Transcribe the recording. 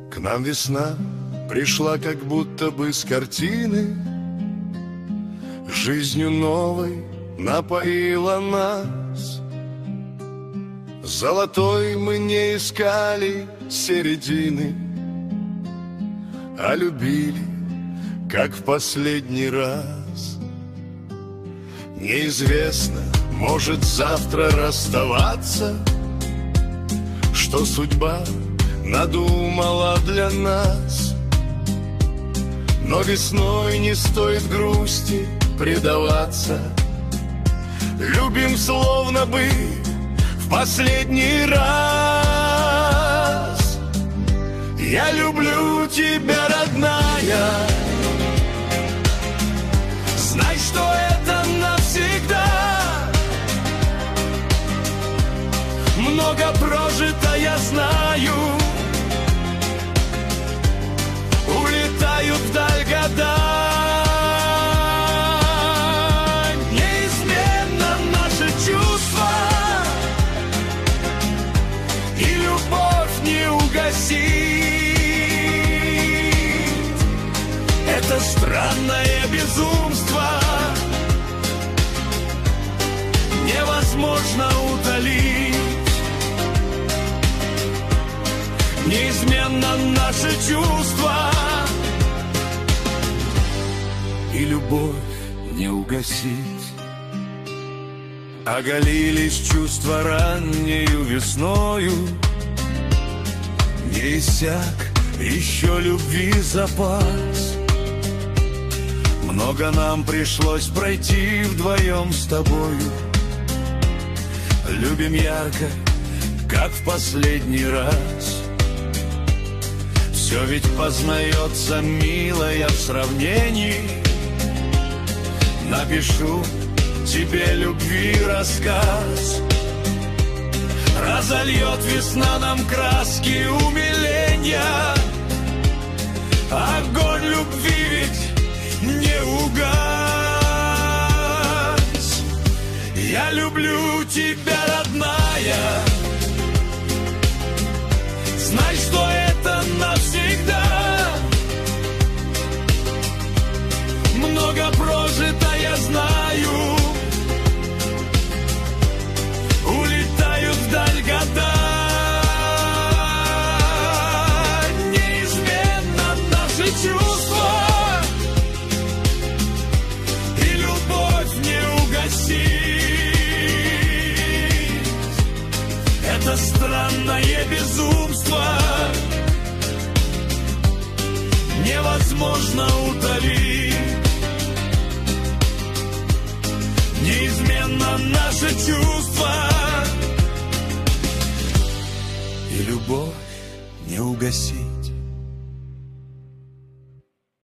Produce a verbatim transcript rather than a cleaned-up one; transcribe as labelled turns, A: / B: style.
A: К нам весна пришла как будто бы с картины, жизнью новой напоила нас. Золотой мы не искали середины, а любили, как в последний раз. Неизвестно, может завтра расставаться, что судьба надумала для нас. Но весной не стоит грусти предаваться. Любим словно бы в последний раз. Я люблю тебя, родная. Знай, что это навсегда. Много прожито, я знаю. Улетают вдаль года. Неизменно наши чувства, и любовь не угасит. Это странное безумство невозможно утолить. Неизменно наши чувства, и любовь не угасить. Оголились чувства раннею весною, не иссяк еще любви запас. Много нам пришлось пройти вдвоем с тобою. Любим ярко, как в последний раз. Все ведь познается, милая, в сравнении. Напишу тебе любви рассказ. Разольет весна нам краски умиления. Огонь любви ведь не угас. Я люблю тебя, родная. Знай, что это навсегда. Много прожито, я знаю. Улетают вдаль года. Неизменно наши чувства, и любовь не угасит. Это странное безумство невозможно утолить. Неизменно наши чувства, и любовь не угасить.